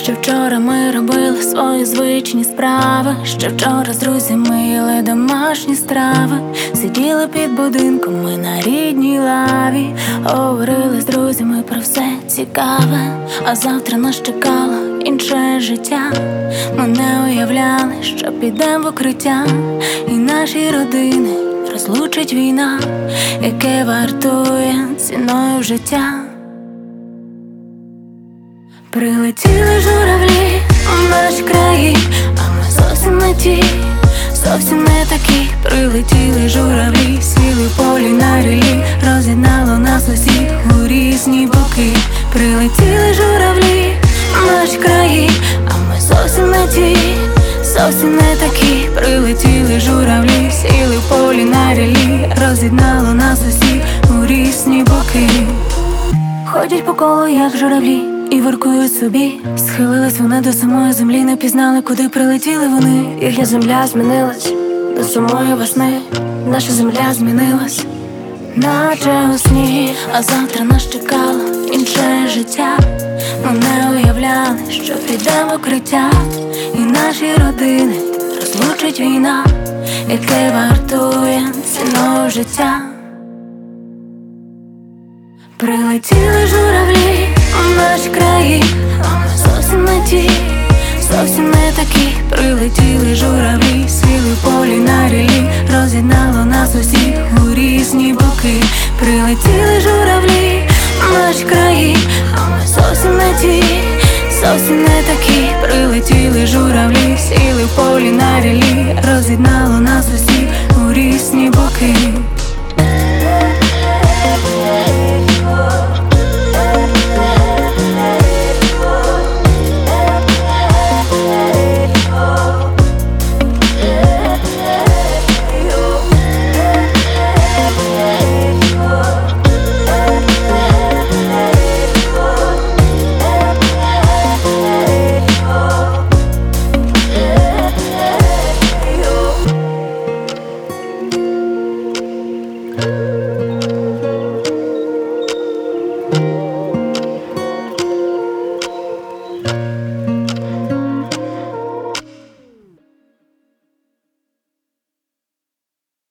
Ще вчора ми робили свої звичні справи, ще вчора з друзями їли домашні страви. Сиділи під будинком ми на рідній лаві, говорили з друзями про все цікаве. А завтра нас чекало інше життя. Ми не уявляли, що підем в укриття, і наші родини розлучить війна, яке вартує ціною життя. Прилетіли журавлі у наші краї, а ми зовсім не ті, зовсім не такі. Прилетіли журавлі, сіли в полі на рілі, роз'єднало нас усіх у різні боки. Прилетіли журавлі у наші краї, а ми зовсім не ті, зовсім не такі. Прилетіли журавлі, сіли в полі на рілі, роз'єднало нас усіх у різні боки. Ходять по колу, як журавлі, і воркують собі. Схилились вони до самої землі, не пізнали, куди прилетіли вони. Їхня земля змінилась до самої весни, наша земля змінилась, наче у сні. А завтра нас чекало інше життя. Ми не уявляли, що підемо в укриття, і наші родини розлучить війна, яке вартує ціною життя. Прилетіли журавлі у наші краї, а ми зовсім не ті, зовсім не такі. Прилетіли журавлі, сіли в полі на рілі, роз'єднало нас усіх у різні боки. Прилетіли журавлі у наші краї, а ми зовсім не ті, зовсім не такі. Прилетіли журавлі, сіли в полі на рілі, роз'єднало нас усіх у різні боки.